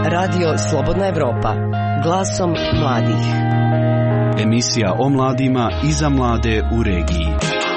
Radio Slobodna Evropa. Glasom mladih. Emisija o mladima i za mlade u regiji.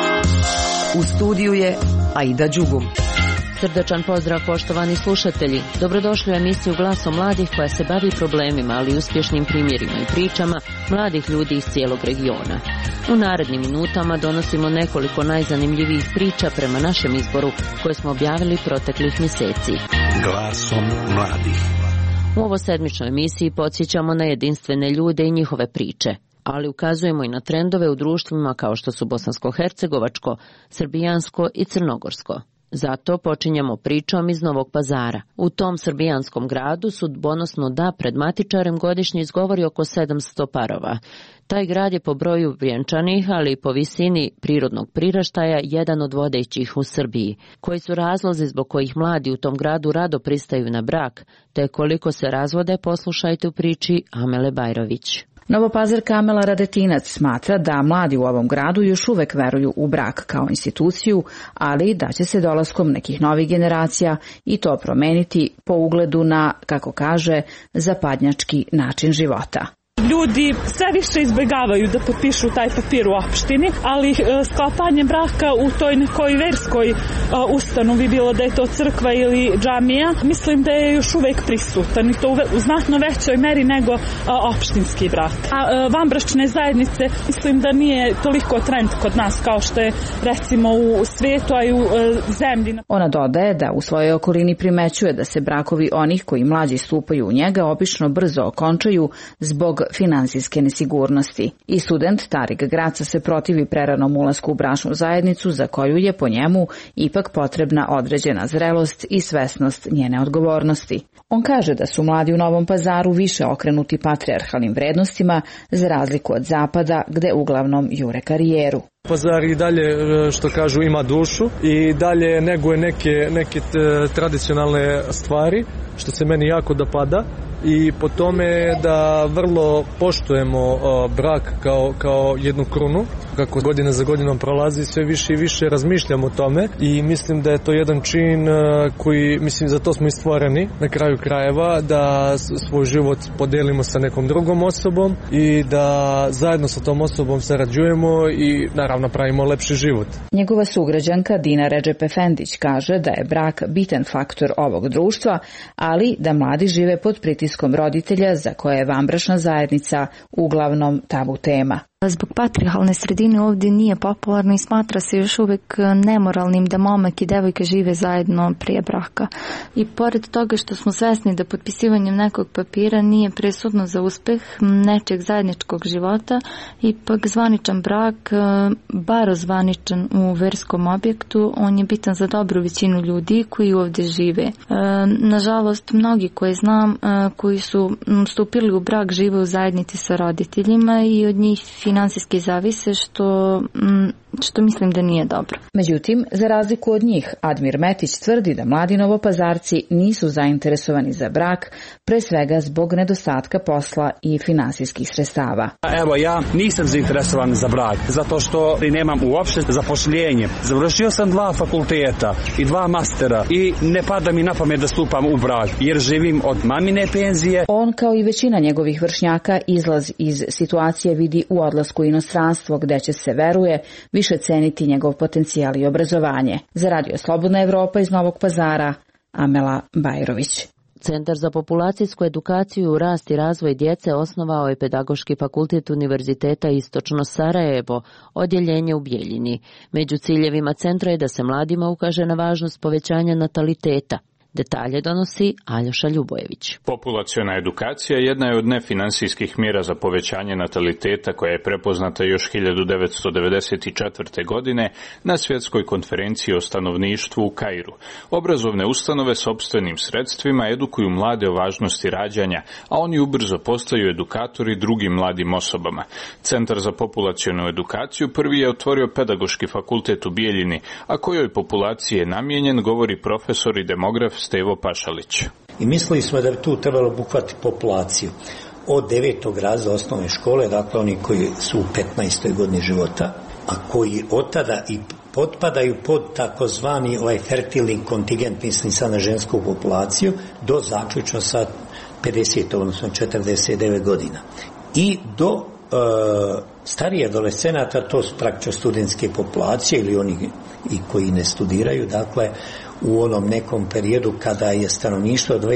U studiju je Aida Đugum. Srdačan pozdrav poštovani slušatelji. Dobrodošli u emisiju Glasom mladih koja se bavi problemima, ali i uspješnim primjerima i pričama mladih ljudi iz cijelog regiona. U narednim minutama donosimo nekoliko najzanimljivijih priča prema našem izboru koje smo objavili proteklih mjeseci. Glasom mladih. U ovo sedmičnoj emisiji podsjećamo na jedinstvene ljude i njihove priče, ali ukazujemo i na trendove u društvima kao što su bosansko-hercegovačko, srbijansko i crnogorsko. Zato počinjemo pričom iz Novog Pazara. U tom srbijanskom gradu sudbonosno da pred matičarem godišnje izgovori oko 700 parova. Taj grad je po broju vjenčanih, ali i po visini prirodnog priraštaja jedan od vodećih u Srbiji. Koji su razlozi zbog kojih mladi u tom gradu rado pristaju na brak, te koliko se razvode, poslušajte u priči Amele Bajrović. Novopazarka Amela Radetinac smatra da mladi u ovom gradu još uvek veruju u brak kao instituciju, ali da će se dolaskom nekih novih generacija i to promeniti po ugledu na, kako kaže, zapadnjački način života. Ljudi sve više izbjegavaju da potpišu taj papir u opštini, ali sklapanje braka u toj nekoj verskoj ustanovi, bilo da je to crkva ili džamija, mislim da je još uvijek prisutan i to u znatno većoj meri nego opštinski brak. A vanbračne zajednice mislim da nije toliko trend kod nas kao što je recimo u svijetu, a i u zemlji. Ona dodaje da u svojoj okolini primećuje da se brakovi onih koji mlađi stupaju u njega obično brzo okončaju zbog finansijske nesigurnosti. I student Tarik Graca se protivi preranom ulasku u bračnu zajednicu za koju je po njemu ipak potrebna određena zrelost i svesnost njene odgovornosti. On kaže da su mladi u Novom Pazaru više okrenuti patrijarhalnim vrednostima za razliku od zapada gde uglavnom jure karijeru. Pazar i dalje, što kažu, ima dušu i dalje neguje neke tradicionalne stvari, što se meni jako dopada. I po tome da vrlo poštujemo brak kao jednu krunu. Kako godina za godinom prolazi, sve više i više razmišljamo o tome i mislim da je to jedan čin koji, mislim, za to smo i stvoreni na kraju krajeva, da svoj život podelimo sa nekom drugom osobom i da zajedno sa tom osobom sarađujemo i naravno pravimo lepši život. Njegova sugrađanka Dina Redžep Efendić kaže da je brak bitan faktor ovog društva, ali da mladi žive pod pritiskom roditelja za koje je vanbračna zajednica uglavnom tabu tema. Zbog patrijarhalne sredine ovdje nije popularno i smatra se još uvijek nemoralnim da momak i devojka žive zajedno prije braka. I pored toga što smo svesni da potpisivanjem nekog papira nije presudno za uspeh nečeg zajedničkog života, ipak zvaničan brak, bar zvaničan u verskom objektu, on je bitan za dobru većinu ljudi koji ovdje žive. Nažalost, mnogi koje znam koji su stupili u brak žive u zajednici sa roditeljima i od njih finansijski zavise, što mislim da nije dobro. Međutim, za razliku od njih, Admir Metić tvrdi da mladi Novopazarci nisu zainteresovani za brak, pre svega zbog nedostatka posla i finansijskih sredstava. Evo, ja nisam zainteresovan za brak, zato što nemam uopšte zapošljenje. Završio sam 2 fakulteta i 2 mastera i ne pada mi na pamet da stupam u brak, jer živim od mamine penzije. On, kao i većina njegovih vršnjaka, izlaz iz situacije vidi u odlasku u inostranstvo, gde će se, veruje, više ceniti njegov potencijal i obrazovanje. Za Radio Slobodna Evropa iz Novog Pazara, Amela Bajrović. Centar za populacijsku edukaciju, rast i razvoj djece osnovao je Pedagoški fakultet Univerziteta Istočno Sarajevo, odjeljenje u Bijeljini. Među ciljevima centra je da se mladima ukaže na važnost povećanja nataliteta. Detalje donosi Aljoša Ljubojević. Populaciona edukacija jedna je od nefinansijskih mjera za povećanje nataliteta koja je prepoznata još 1994. godine na svjetskoj konferenciji o stanovništvu u Kairu. Obrazovne ustanove s sopstvenim sredstvima edukuju mlade o važnosti rađanja, a oni ubrzo postaju edukatori drugim mladim osobama. Centar za populacionu edukaciju prvi je otvorio Pedagoški fakultet u Bijeljini, a kojoj populaciji je namijenjen, govori profesor i demograf Stevo Pašalić. I mislili smo da bi tu trebalo obuhvatiti populaciju od 9. razreda osnovne škole, dakle oni koji su u 15. godini života, a koji od tada i potpadaju pod takozvani fertilni kontingent, mislim sad na žensku populaciju, do zaključno sa 50, odnosno 49 godina. I do starije adolescenata, to su praktično studentske populacije ili oni i koji ne studiraju, dakle u onom nekom periodu kada je stanovništvo od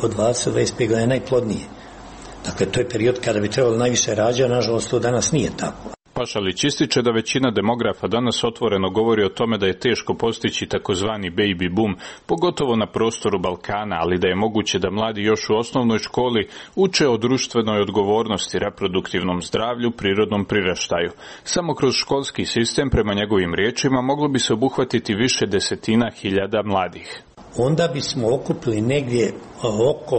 20-25 godina najplodnije. Dakle, to je period kada bi trebalo najviše rađa, nažalost to danas nije tako. Pašalić ističe da većina demografa danas otvoreno govori o tome da je teško postići takozvani baby boom, pogotovo na prostoru Balkana, ali da je moguće da mladi još u osnovnoj školi uče o društvenoj odgovornosti, reproduktivnom zdravlju, prirodnom priraštaju. Samo kroz školski sistem, prema njegovim riječima, moglo bi se obuhvatiti više desetina hiljada mladih. Onda bismo okupili negdje oko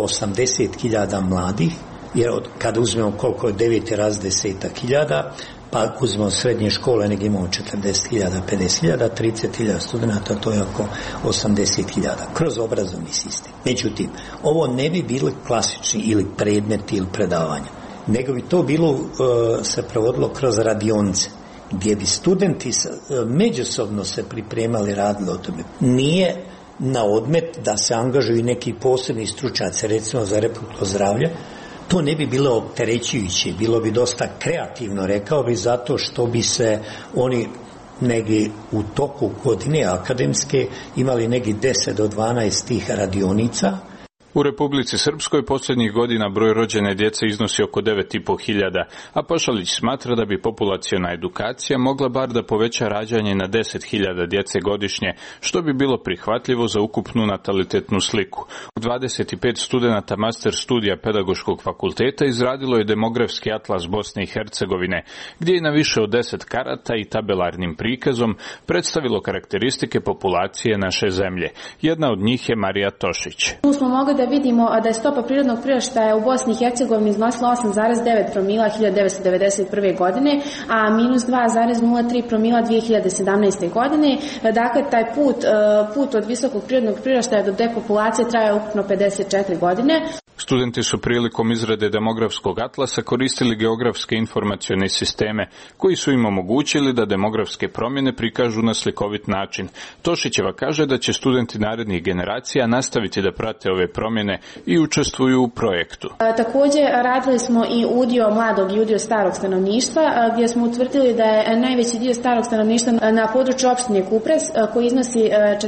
80.000 mladih, jer kada uzmemo koliko je 9 raz 10.000, pa ako uzmemo srednje škole, negdje imamo 40.000, 50.000, 30.000 studenta, to je oko 80.000 kroz obrazovni sistem. Međutim, ovo ne bi bili klasični ili predmeti ili predavanja, nego bi to bilo se provodilo kroz radionice, gdje bi studenti međusobno se pripremali, radili o tome. Nije na odmet da se angažuju neki posebni stručnjaci, recimo za reproduktivno zdravlje. To ne bi bilo opterećujuće, bilo bi dosta kreativno, rekao bi, zato što bi se oni negdje u toku godine akademske imali negdje 10 do 12 tih radionica. U Republici Srpskoj posljednjih godina broj rođene djece iznosi oko 9.500, a Pašalić smatra da bi populaciona edukacija mogla bar da poveća rađanje na 10.000 djece godišnje, što bi bilo prihvatljivo za ukupnu natalitetnu sliku. 25 studenata master studija Pedagoškog fakulteta izradilo je demografski atlas Bosne i Hercegovine, gdje je na više od 10 karata i tabelarnim prikazom predstavilo karakteristike populacije naše zemlje. Jedna od njih je Marija Tošić. Tu smo mogli da vidimo da je stopa prirodnog priraštaja u Bosni i Hercegovini iznosila 8,9 promila 1991. godine, a minus 2,03 promila 2017. godine. Dakle, taj put od visokog prirodnog priraštaja do depopulacije traje ukupno 54 godine. Studenti su prilikom izrade demografskog atlasa koristili geografske informacione sisteme koji su im omogućili da demografske promjene prikažu na slikovit način. Tošićeva kaže da će studenti narednih generacija nastaviti da prate ove promjene i učestvuju u projektu. Također radili smo i udio mladog i udio starog stanovništva, gdje smo utvrdili da je najveći dio starog stanovništva na području opštine Kupres koji iznosi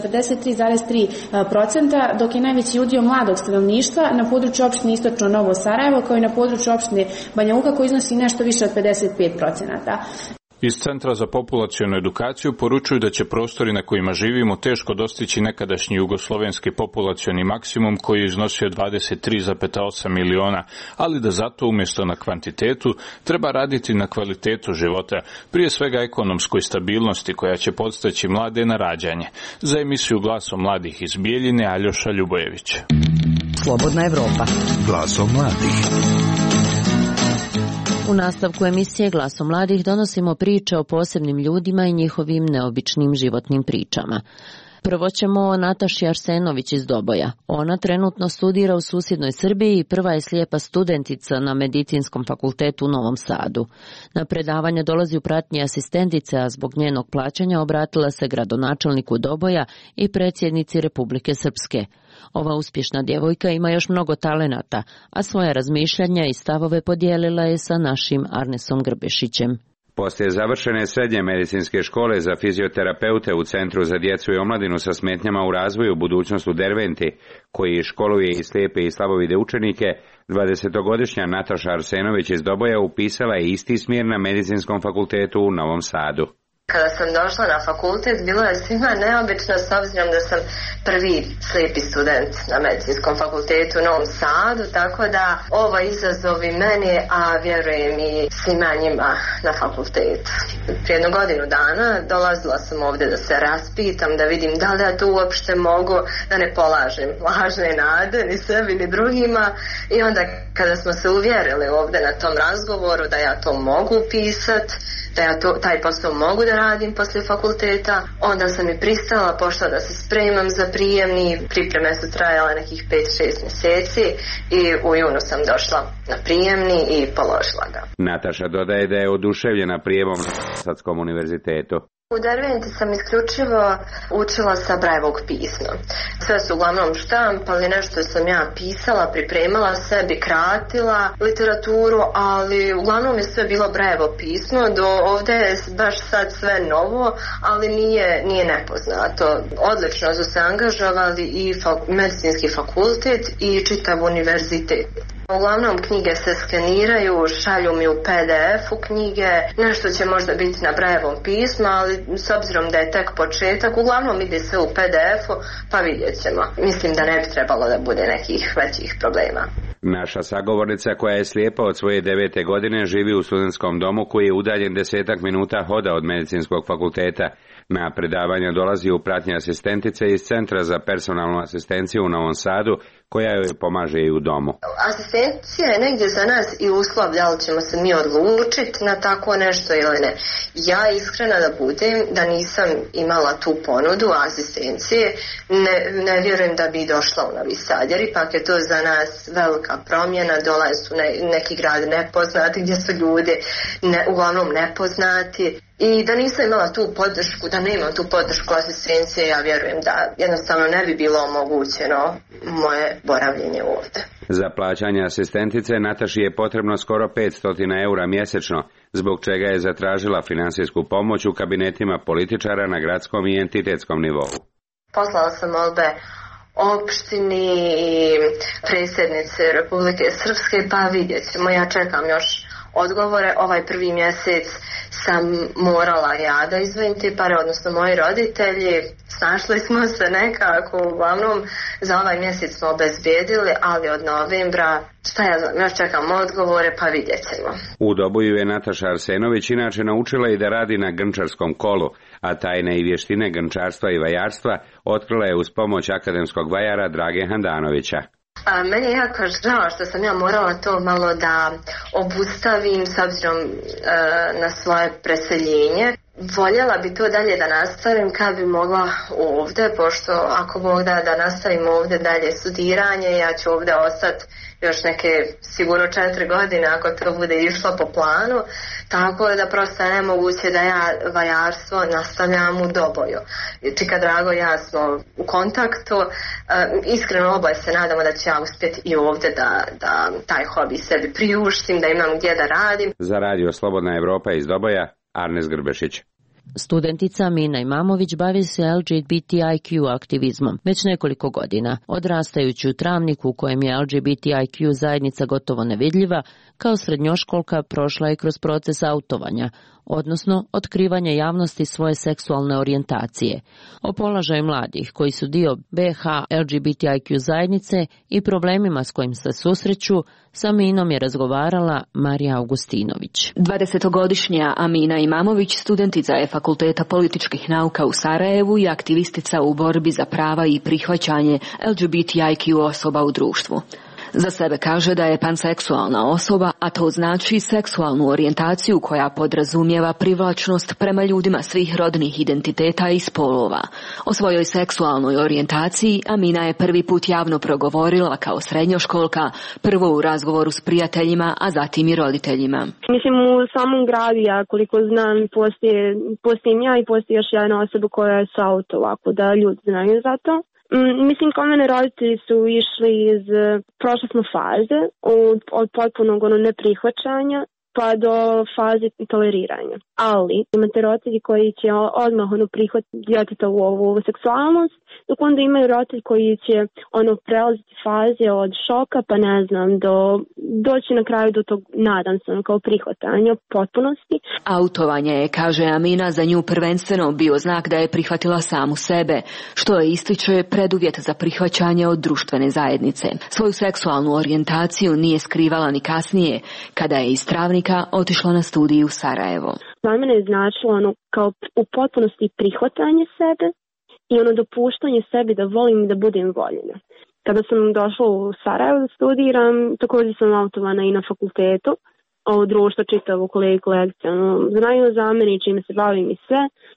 43,3%, dok je najveći udio mladog stanovništva na području opštine Istočno Novo Sarajevo, kao i na području opštine Banja Luka, koji iznosi nešto više od 55%. Iz Centra za populacionu edukaciju poručuju da će prostori na kojima živimo teško dostići nekadašnji jugoslovenski populacioni maksimum koji je iznosio 23,8 miliona, ali da zato umjesto na kvantitetu treba raditi na kvalitetu života, prije svega ekonomskoj stabilnosti koja će podstaći mlade na rađanje. Za emisiju Glasom mladih iz Bijeljine, Aljoša Ljubojević. Slobodna Evropa. Glasom mladih. U nastavku emisije Glasom mladih donosimo priče o posebnim ljudima i njihovim neobičnim životnim pričama. Prvo ćemo o Nataši Arsenović iz Doboja. Ona trenutno studira u susjednoj Srbiji i prva je slijepa studentica na Medicinskom fakultetu u Novom Sadu. Na predavanje dolazi u pratnji asistentice, a zbog njenog plaćanja obratila se gradonačelniku Doboja i predsjednici Republike Srpske. Ova uspješna djevojka ima još mnogo talenata, a svoje razmišljanja i stavove podijelila je sa našim Arnesom Grbešićem. Poslije završene srednje medicinske škole za fizioterapeute u Centru za djecu i omladinu sa smetnjama u razvoju budućnost u Derventi, koji školuje i slijepe i slabovide učenike, 20-godišnja Nataša Arsenović iz Doboja upisala je isti smjer na Medicinskom fakultetu u Novom Sadu. Kada sam došla na fakultet, bilo je svima neobično s obzirom da sam prvi slijepi student na Medicinskom fakultetu u Novom Sadu, tako da ovo izazov i meni, a vjerujem i svima njima na fakultetu. Prije jednu godinu dana dolazila sam ovdje da se raspitam, da vidim da li ja to uopšte mogu, da ne polažem lažne nade ni sebi ni drugima, i onda kada smo se uvjerili ovdje na tom razgovoru da ja to mogu pisati, da ja taj posao mogu da radim poslije fakulteta, onda sam i pristala, pošla da se spremam za prijemni. Pripreme su trajale nekih 5-6 mjeseci i u junu sam došla na prijemni i položila ga. Nataša dodaje da je oduševljena prijemom na Sadskom univerzitetu. U Derventi sam isključivo učila sa Brajevog pisma. Sve su uglavnom štampali, nešto sam ja pisala, pripremala sebi, kratila literaturu, ali uglavnom je sve bilo Brajevo pismo. Do ovdje je baš sad sve novo, ali nije nepoznato. Odlično su se angažovali i medicinski fakultet i čitav univerzitet. Uglavnom knjige se skeniraju, šalju mi u PDF-u knjige, nešto će možda biti na Brajevom pismu, ali s obzirom da je tek početak, uglavnom ide sve u PDF-u, pa vidjet ćemo. Mislim da ne bi trebalo da bude nekih većih problema. Naša sagovornica koja je slijepa od svoje 9. godine živi u studentskom domu koji je udaljen 10 minuta hoda od medicinskog fakulteta. Na predavanja dolazi u pratnji asistentice iz Centra za personalnu asistenciju u Novom Sadu, koja joj pomaže i u domu. Asistencija je negdje za nas i uslov da li ćemo se mi odlučiti na tako nešto ili ne. Ja iskrena da budem, da nisam imala tu ponudu asistencije, ne vjerujem da bi došla u Novi Sad, jer ipak je to za nas velika promjena, dole su neki grad nepoznati gdje su ljudi uglavnom nepoznati. I da nisam imala tu podršku, da nemam tu podršku asistencije, ja vjerujem da jednostavno ne bi bilo omogućeno moje boravljenje ovdje. Za plaćanje asistentice Nataši je potrebno skoro 500 eura mjesečno, zbog čega je zatražila finansijsku pomoć u kabinetima političara na gradskom i entitetskom nivou. Poslala sam molbe opštini i predsjednice Republike Srpske, pa vidjet ćemo, ja čekam još odgovore. Ovaj prvi mjesec sam morala ja da izdvojim te pare, odnosno moji roditelji. Snašli smo se nekako, uglavnom za ovaj mjesec smo obezbijedili, ali od novembra, šta ja znam, još čekam odgovore, pa vidjet ćemo. U Doboju je Nataša Arsenović inače naučila i da radi na grnčarskom kolu, a tajne i vještine grnčarstva i vajarstva otkrila je uz pomoć akademskog vajara Drage Handanovića. Meni je jako žao što sam ja morala to malo da obustavim s obzirom na svoje preseljenje. Voljela bi to dalje da nastavim kad bi mogla ovdje, pošto ako Bog da nastavim ovdje dalje studiranje, ja ću ovdje ostati još neke sigurno 4 godine ako to bude išlo po planu, tako da prosto je nemoguće da ja vajarstvo nastavljam u Doboju. Čika Drago i ja smo u kontaktu, iskreno oboje se nadamo da ću ja uspjeti i ovdje da taj hobi sebi priuštim, da imam gdje da radim. Za radio Slobodna Evropa iz Doboja, Arnes Grbešić. Studentica Mina Imamović bavi se LGBTIQ aktivizmom već nekoliko godina. Odrastajući u Travniku u kojem je LGBTIQ zajednica gotovo nevidljiva, kao srednjoškolka prošla je kroz proces autovanja, odnosno otkrivanje javnosti svoje seksualne orijentacije. O položaju mladih koji su dio BH LGBTIQ zajednice i problemima s kojim se susreću, sa Minom je razgovarala Marija Augustinović. 20-godišnja Amina Imamović studentica je Fakulteta političkih nauka u Sarajevu i aktivistica u borbi za prava i prihvaćanje LGBTIQ osoba u društvu. Za sebe kaže da je panseksualna osoba, a to znači seksualnu orijentaciju koja podrazumijeva privlačnost prema ljudima svih rodnih identiteta i spolova. O svojoj seksualnoj orijentaciji Amina je prvi put javno progovorila kao srednjoškolka, prvo u razgovoru s prijateljima, a zatim i roditeljima. Mislim, u samom gradu, ja koliko znam, postoji ja i postoji još jedna osoba koja je sa auto, ovako da ljudi znaju za to. Mislim, kao mene roditelji su išli prošle smo faze od potpunog neprihvaćanja pa do faze toleriranja. Ali imate roditelji koji će odmah prihvatiti djetetovu ovu seksualnost, dok onda imaju roditelji koji će prelaziti faze od šoka pa ne znam doći na kraju do tog, nadam se, kao prihvatanja potpunosti. Autovanje je, kaže Amina, za nju prvenstveno bio znak da je prihvatila samu sebe, što je, ističe, preduvjet za prihvaćanje od društvene zajednice. Svoju seksualnu orijentaciju nije skrivala ni kasnije, kada je iz Travnika otišla na studij u Sarajevo. Za mene je značilo kao u potpunosti prihvatanje sebe i dopuštanje sebi da volim i da budem voljena. Kada sam došla u Sarajevo da studiram, također sam autovana i na fakultetu, ovo društvo čitavo kolege i kolegice. Znaju za mene i čime se bavim i sve.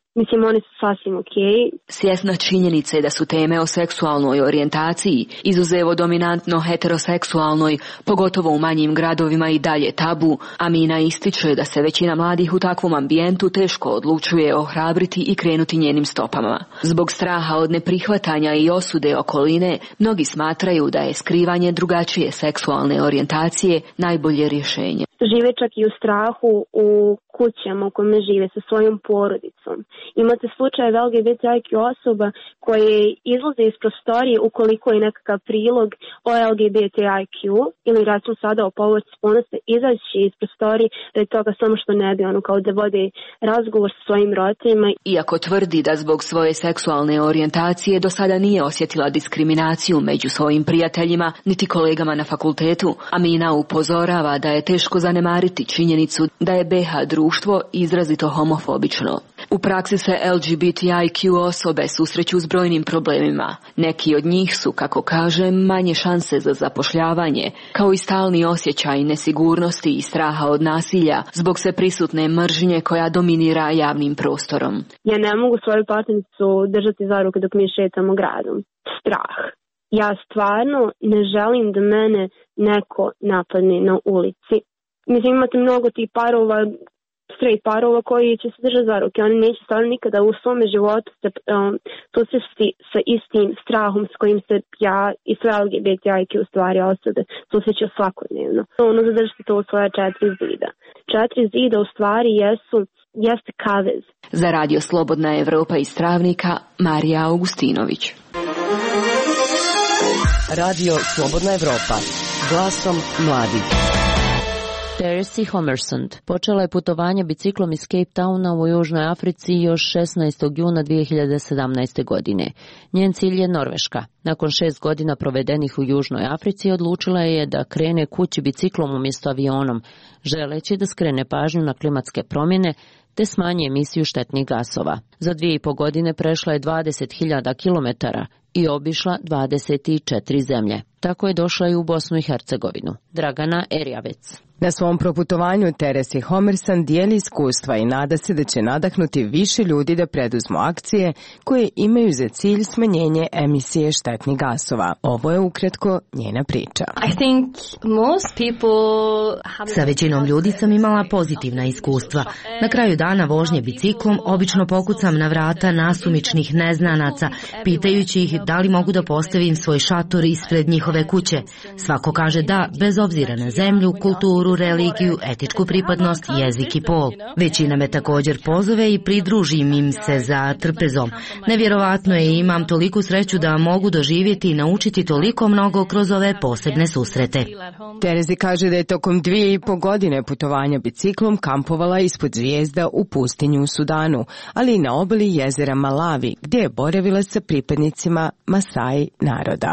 Mislim, oni su sasvim okej. Svjesna činjenice da su teme o seksualnoj orijentaciji, izuzev dominantno heteroseksualnoj, pogotovo u manjim gradovima i dalje tabu, Amina ističe da se većina mladih u takvom ambijentu teško odlučuje ohrabriti i krenuti njenim stopama. Zbog straha od neprihvatanja i osude okoline, mnogi smatraju da je skrivanje drugačije seksualne orijentacije najbolje rješenje. Žive čak i u strahu u kućama u kojima žive sa svojom porodicom. Imate slučajeve LGBTIQ osoba koje izlaze iz prostorije ukoliko je nekakav prilog o LGBTIQ ili recimo sada o povorci spolnosti, izaći iz prostorije da je toga samo što ne bi kao da vode razgovor sa svojim roditeljima. Iako tvrdi da zbog svoje seksualne orijentacije do sada nije osjetila diskriminaciju među svojim prijateljima niti kolegama na fakultetu, Amina upozorava da je teško zanemariti činjenicu da je BiH društvo izrazito homofobično. U praksi se LGBTIQ osobe susreću s brojnim problemima. Neki od njih su, kako kaže, manje šanse za zapošljavanje, kao i stalni osjećaj nesigurnosti i straha od nasilja zbog sve prisutne mržnje koja dominira javnim prostorom. Ja ne mogu svoju partnericu držati za ruke dok mi šetamo gradom. Strah. Ja stvarno ne želim da mene neko napadne na ulici. Mislim, imate mnogo tih parova, straight parova koji će se držati za ruke. Oni neće stvarno nikada u svome životu se susresti sa istim strahom s kojim se ja i sve LGBTIQ stvari osobe susreću svakodnevno. Ono zadržite to u svoja 4 zida. 4 zida u stvari jeste kavez. Za Radio Slobodna Evropa iz Travnika, Marija Augustinović. Radio Slobodna Evropa. Glasom mladih. Teresi Homersand počela je putovanje biciklom iz Cape Towna u Južnoj Africi još 16. juna 2017. godine. Njen cilj je Norveška. Nakon 6 godina provedenih u Južnoj Africi odlučila je da krene kući biciklom umjesto avionom, želeći da skrene pažnju na klimatske promjene te smanji emisiju štetnih gasova. Za 2,5 godine prešla je 20.000 kilometara i obišla 24 zemlje. Tako je došla i u Bosnu i Hercegovinu. Dragana Erjavec. Na svom proputovanju Teresi Homersand dijeli iskustva i nada se da će nadahnuti više ljudi da preduzmu akcije koje imaju za cilj smanjenje emisije štetnih gasova. Ovo je ukratko njena priča. Sa većinom ljudi sam imala pozitivna iskustva. Na kraju dana vožnje biciklom obično pokucam na vrata nasumičnih neznanaca, pitajući ih da li mogu da postavim svoj šator ispred njihove kuće. Svako kaže da, bez obzira na zemlju, kulturu, religiju, etičku pripadnost, jezik i pol. Većina me također pozove i pridružim im se za trpezom. Nevjerovatno je, imam toliku sreću da mogu doživjeti i naučiti toliko mnogo kroz ove posebne susrete. Terezi kaže da je tokom 2,5 godine putovanja biciklom kampovala ispod zvijezda u pustinju u Sudanu, ali i na obali jezera Malawi, gdje je boravila sa pripadnicima Masai naroda.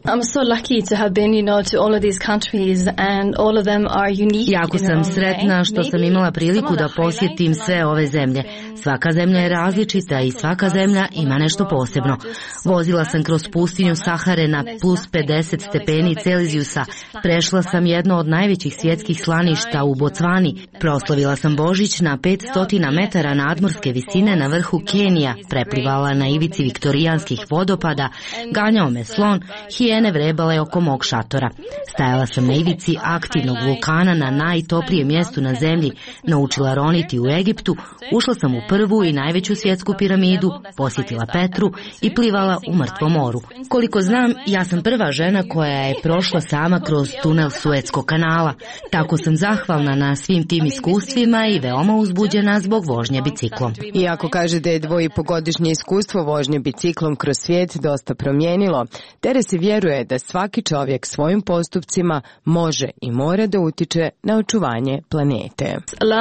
Jako sam sretna što sam imala priliku da posjetim sve ove zemlje. Svaka zemlja je različita i svaka zemlja ima nešto posebno. Vozila sam kroz pustinju Sahare na plus 50 stepeni Celzijusa. Prešla sam jedno od najvećih svjetskih slaništa u Bocvani. Proslavila sam Božić na 500 metara nadmorske visine na vrhu Kenija. Preplivala na ivici viktorijanskih vodopada. Ganjao me slon, hijene vrebale oko mog šatora. Stajala sam na ivici aktivnog vulkana na najtoplijem mjestu na zemlji, naučila roniti u Egiptu, ušla sam u prvu i najveću svjetsku piramidu, posjetila Petru i plivala u mrtvom moru. Koliko znam, ja sam prva žena koja je prošla sama kroz tunel Suetskog kanala. Tako sam zahvalna na svim tim iskustvima i veoma uzbuđena zbog vožnje biciklom. Iako kaže da je 2,5-godišnje iskustvo vožnje biciklom kroz svijet dosta promijenilo, Teresi vjeruje da svaki čovjek svojim postupcima može i mora da utiče na očuvanje planete.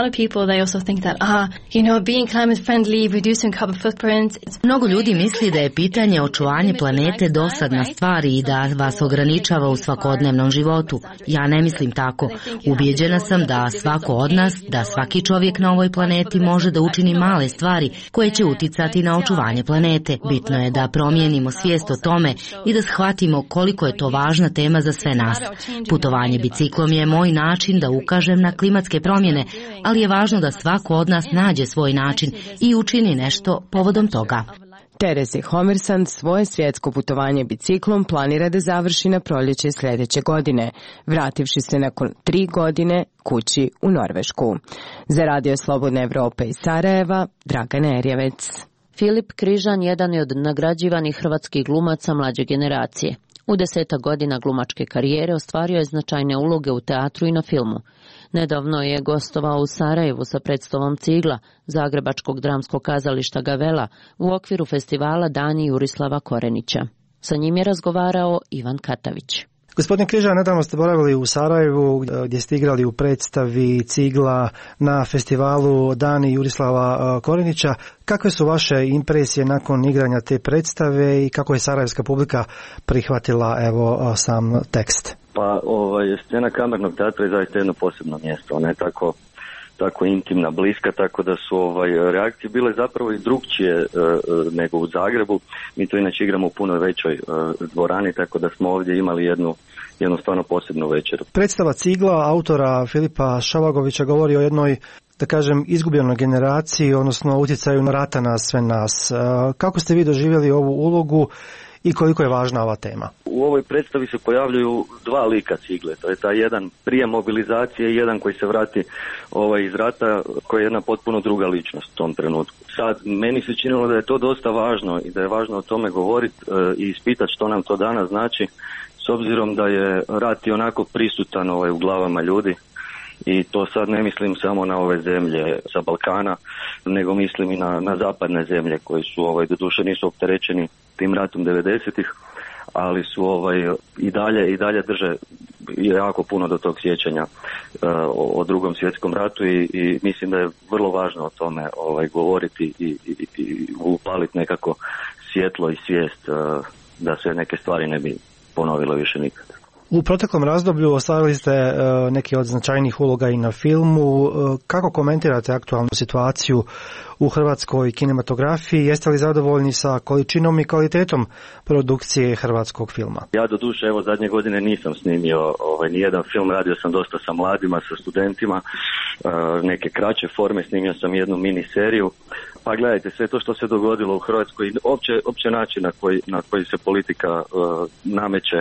Mnogo ljudi misli da je pitanje očuvanje planete dosadna stvar i da vas ograničava u svakodnevnom životu. Ja ne mislim tako. Ubijeđena sam da svako od nas, da svaki čovjek na ovoj planeti može da učini male stvari koje će uticati na očuvanje planete. Bitno je da promijenimo svijest o tome i da shvatimo koliko je to važna tema za sve nas. Putovanje biciklom je moj način da ukažem na klimatske promjene, ali je važno da svako od nas nađe svoj način i učini nešto povodom toga. Teresi Homersand svoje svjetsko putovanje biciklom planira da završi na proljeće sljedeće godine, vrativši se nakon 3 godine kući u Norvešku. Za Radio Slobodne Evrope iz Sarajeva, Dragana Erjevec. Filip Križan jedan je od nagrađivanih hrvatskih glumaca mlađe generacije. U 10 godina glumačke karijere ostvario je značajne uloge u teatru i na filmu. Nedavno je gostovao u Sarajevu sa predstavom Cigla Zagrebačkog dramskog kazališta Gavela u okviru festivala Dani Jurislava Korenića. Sa njim je razgovarao Ivan Katavić. Gospodin Križan, nedavno ste boravili u Sarajevu gdje ste igrali u predstavi Cigla na festivalu Dani Jurislava Korenića. Kakve su vaše impresije nakon igranja te predstave i kako je sarajevska publika prihvatila sam tekst? Pa scena kamernog teatra je zaista jedno posebno mjesto. Ona je tako intimna, bliska, tako da su reakcije bile zapravo i drukčije nego u Zagrebu. Mi to inače igramo u puno većoj dvorani, tako da smo ovdje imali jednu stvarno posebnu večeru. Predstava Cigla autora Filipa Šavagovića govori o jednoj, da kažem, izgubljenoj generaciji, odnosno utjecaju rata na sve nas. Kako ste vi doživjeli ovu ulogu i koliko je važna ova tema? U ovoj predstavi se pojavljuju 2 lika Cigle. To je taj jedan prije mobilizacije i jedan koji se vrati iz rata, koji je jedna potpuno druga ličnost u tom trenutku. Sad, meni se činilo da je to dosta važno i da je važno o tome govoriti i ispitati što nam to danas znači, s obzirom da je rat i onako prisutan u glavama ljudi. I to sad ne mislim samo na ove zemlje sa Balkana, nego mislim i na zapadne zemlje koji su doduše nisu opterećeni tim ratom 90-ih, ali su i dalje drže jako puno do tog sjećanja o Drugom svjetskom ratu i mislim da je vrlo važno o tome govoriti i upaliti nekako svjetlo i svijest da se neke stvari ne bi ponovilo više nikad. U proteklom razdoblju ostvarili ste neke od značajnih uloga i na filmu. Kako komentirate aktualnu situaciju u hrvatskoj kinematografiji? Jeste li zadovoljni sa količinom i kvalitetom produkcije hrvatskog filma? Ja do duše zadnje godine nisam snimio nijedan film, radio sam dosta sa mladima, sa studentima, neke kraće forme, snimio sam jednu mini seriju. Pa gledajte, sve to što se dogodilo u Hrvatskoj, opće način na koji se politika nameće,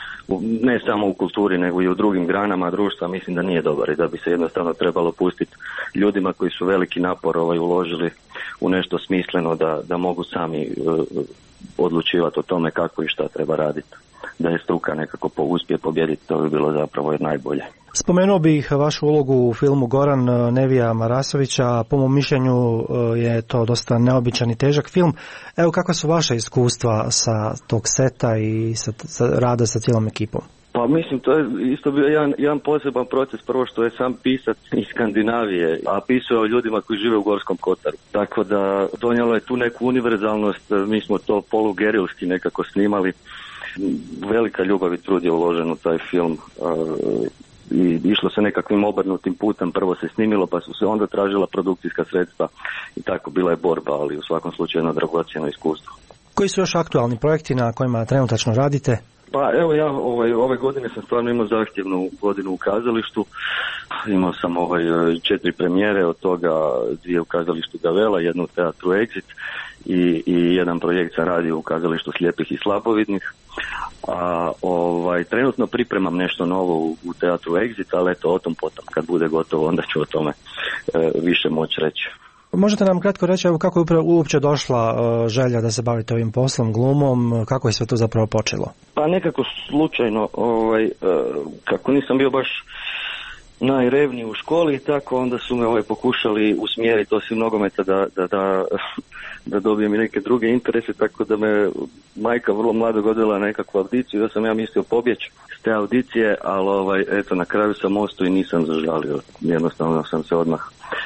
ne samo u kulturi nego i u drugim granama društva, mislim da nije dobar i da bi se jednostavno trebalo pustiti ljudima koji su veliki napor uložili u nešto smisleno da mogu sami odlučivati o tome kako i šta treba raditi. Da je struka nekako uspije pobijediti, to bi bilo zapravo najbolje. Spomenuo bih vašu ulogu u filmu Goran Nevija Marasovića. Po mom mišljenju je to dosta neobičan i težak film. Evo, kakva su vaša iskustva sa tog seta i sa rada sa cijelom ekipom? Pa mislim, to je isto bio jedan poseban proces. Prvo što je sam pisac iz Skandinavije, a pisao o ljudima koji žive u Gorskom Kotaru. Tako da donijelo je tu neku univerzalnost. Mi smo to polugerilski nekako snimali. Velika ljubav i trud je uložen u taj film i išlo se nekakvim obrnutim putem. Prvo se snimilo, pa su se onda tražila produkcijska sredstva i tako bila je borba, ali u svakom slučaju jedno dragocjeno iskustvo. Koji su još aktualni projekti na kojima trenutačno radite? Pa evo ja ove godine sam stvarno imao zahtjevnu godinu u kazalištu. Imao sam 4 premijere, od toga 2 u kazalištu Gavela, jednu u teatru Exit i jedan projekt sam radio u kazalištu slijepih i slabovidnih. Trenutno pripremam nešto novo u teatru Exit, ali eto o tom potom, kad bude gotovo onda ću o tome više moći reći. Možete nam kratko reći kako je uopće došla želja da se bavite ovim poslom, glumom, kako je sve to zapravo počelo? Pa nekako slučajno, kako nisam bio baš najrevniji u školi i tako, onda su me pokušali usmjeriti osim nogometa da dobijem i neke druge interese, tako da me majka vrlo mlado godila na nekakvu audiciju, da sam ja mislio pobjeći s te audicije, ali eto na kraju sam ostao i nisam zažalio, jednostavno sam se odmah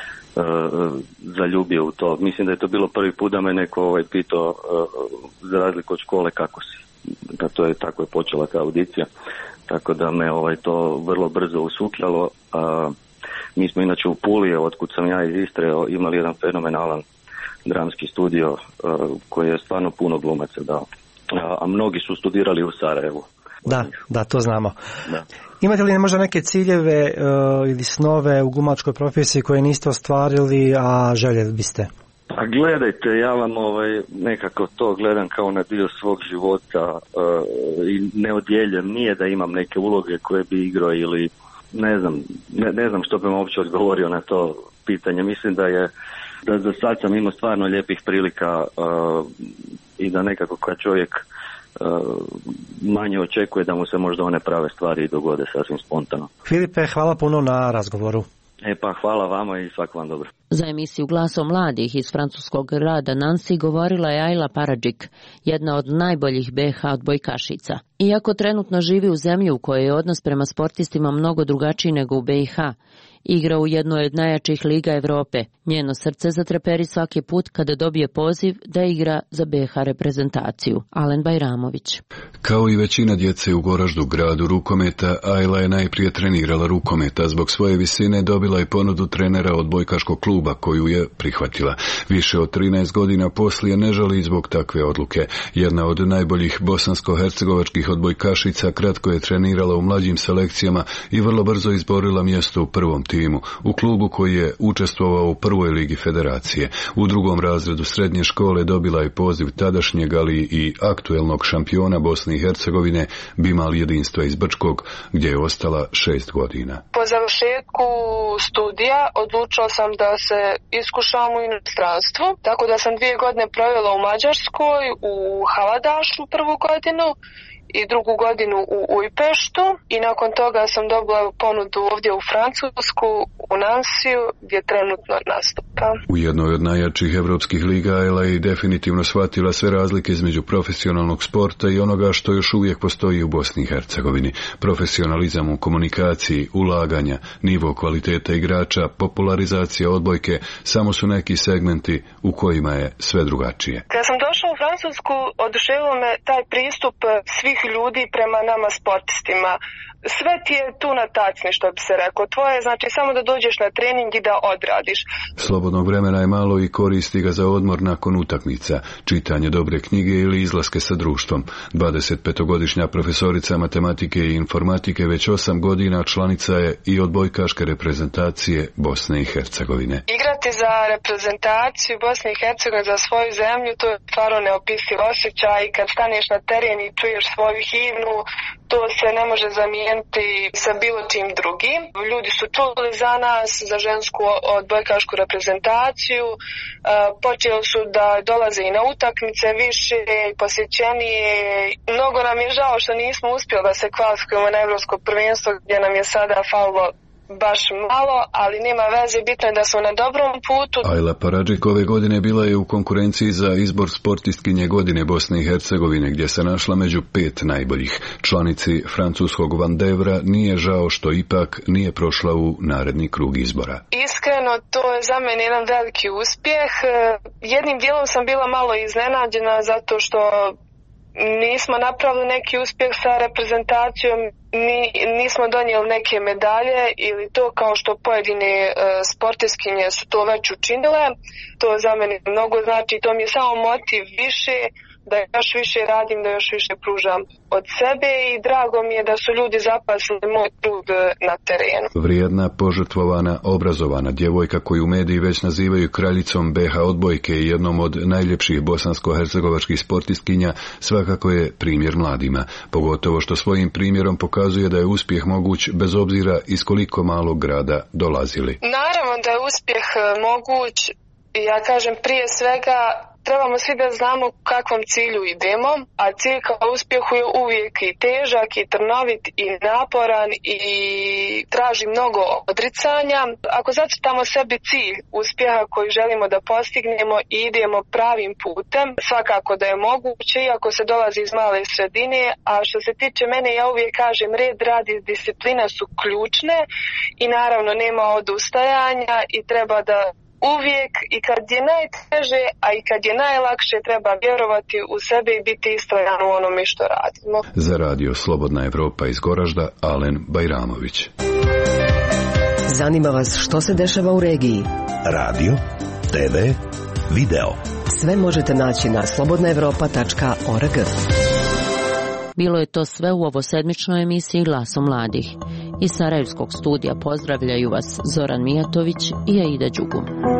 zaljubio u to. Mislim da je to bilo prvi put da me neko pitao za razliku od škole kako si. Da to je tako je počela ta audicija. Tako da me to vrlo brzo usukljalo. Mi smo inače u Puli, otkud sam ja iz Istre, imali jedan fenomenalan dramski studio koji je stvarno puno glumaca dao. a mnogi su studirali u Sarajevu. Da, to znamo. Da. Imate li možda neke ciljeve ili snove u glumačkoj profesiji koje niste ostvarili, a željeli biste? Pa gledajte, ja vam nekako to gledam kao na dio svog života i ne odjeljem, nije da imam neke uloge koje bi igrao ili ne znam što bih uopće odgovorio na to pitanje. Mislim da za sad sam imao stvarno lijepih prilika i da nekako kad čovjek manje očekuje da mu se možda one prave stvari dogode sasvim spontano. Filipe, hvala puno na razgovoru. Pa hvala vama i svako vam dobro. Za emisiju Glasom mladih iz francuskog grada Nancy govorila je Ayla Paradžik, jedna od najboljih BH odbojkašica. Iako trenutno živi u zemlji u kojoj je odnos prema sportistima mnogo drugačiji nego u BiH, igra u jednoj od najjačih liga Evrope. Njeno srce zatreperi svaki put kada dobije poziv da igra za BiH reprezentaciju. Alen Bajramović. Kao i većina djece u Goraždu, gradu rukometa, Ayla je najprije trenirala rukometa. Zbog svoje visine dobila je ponudu trenera odbojkaškog kluba koju je prihvatila. Više od 13 godina poslije ne žali zbog takve odluke. Jedna od najboljih bosansko-hercegovačkih odbojkašica kratko je trenirala u mlađim selekcijama i vrlo brzo izborila mjesto u prvom timu, u klubu koji je učestvovao u prvoj ligi federacije. U drugom razredu srednje škole dobila je poziv tadašnjeg, ali i aktuelnog šampiona Bosne i Hercegovine Bimal Jedinstva iz Brčkog, gdje je ostala 6 godina. Po završetku studija odlučila sam da se iskušam u inostranstvu, tako da sam 2 godine provela u Mađarskoj, u Haladašu prvu godinu i drugu godinu u Ujpeštu i nakon toga sam dobila ponudu ovdje u Francusku, u Nansiju, gdje trenutno nastupam. U jednoj od najjačih evropskih liga Ayla je definitivno shvatila sve razlike između profesionalnog sporta i onoga što još uvijek postoji u Bosni i Hercegovini. Profesionalizam u komunikaciji, ulaganja, nivo kvaliteta igrača, popularizacija odbojke samo su neki segmenti u kojima je sve drugačije. Kad sam došla u Francusku, oduševilo me taj pristup svih ljudi prema nama sportistima. Sve ti je tu na tacni, što bi se rekao. Tvoje je znači samo da dođeš na trening i da odradiš. Slobodnog vremena je malo i koristi ga za odmor nakon utakmica, čitanje dobre knjige ili izlaske sa društvom. 25-godišnja profesorica matematike i informatike već 8 godina članica je i odbojkaške reprezentacije Bosne i Hercegovine. Igrati za reprezentaciju Bosne i Hercegovine, za svoju zemlju, to je stvarno neopisiv osjećaj. Kad staneš na teren i čuješ svoju himnu, to se ne može zamijeniti sa bilo čim drugim. Ljudi su čuli za nas, za žensku odbojkašku reprezentaciju. Počeli su da dolaze i na utakmice više, posjećenije. Mnogo nam je žao što nismo uspjeli da se kvalifikujemo na Evropsko prvenstvo, gdje nam je sada falilo baš malo, ali nema veze, bitno je da smo na dobrom putu. Ayla Paradžik ove godine bila je u konkurenciji za izbor sportistkinje godine Bosne i Hercegovine, gdje se našla među 5 najboljih. Članici francuskog Vandevra nije žao što ipak nije prošla u naredni krug izbora. Iskreno, to je za mene jedan veliki uspjeh. Jednim dijelom sam bila malo iznenađena zato što nismo napravili neki uspjeh sa reprezentacijom, nismo donijeli neke medalje ili to kao što pojedine sportistkinje su to već učinile. To za mene mnogo znači, to mi je samo motiv više da još više radim, da još više pružam od sebe i drago mi je da su ljudi zapazili moj trud na terenu. Vrijedna, požrtvovana, obrazovana djevojka koju mediji već nazivaju kraljicom BH odbojke i jednom od najljepših bosansko-hercegovačkih sportistkinja svakako je primjer mladima, pogotovo što svojim primjerom pokazuje da je uspjeh moguć bez obzira iz koliko malog grada dolazili. Naravno da je uspjeh moguć, ja kažem prije svega trebamo svi da znamo u kakvom cilju idemo, a cilj kao uspjehu je uvijek i težak, i trnovit, i naporan, i traži mnogo odricanja. Ako zacrtamo sebi cilj uspjeha koji želimo da postignemo i idemo pravim putem, svakako da je moguće, iako se dolazi iz male sredine, a što se tiče mene, ja uvijek kažem, red, rad i disciplina su ključne i naravno nema odustajanja i treba da uvijek i kad je najteže, a i kad je najlakše, treba vjerovati u sebe i biti istrajan u onome što radimo. Za radio Slobodna Evropa iz Goražda, Alen Bajramović. Zanima vas što se dešava u regiji? Radio, TV, video. Sve možete naći na slobodnaevropa.org. Bilo je to sve u ovosedmičnoj emisiji Glasom mladih. Iz Sarajevskog studija pozdravljaju vas Zoran Mijatović i Aida Đugum.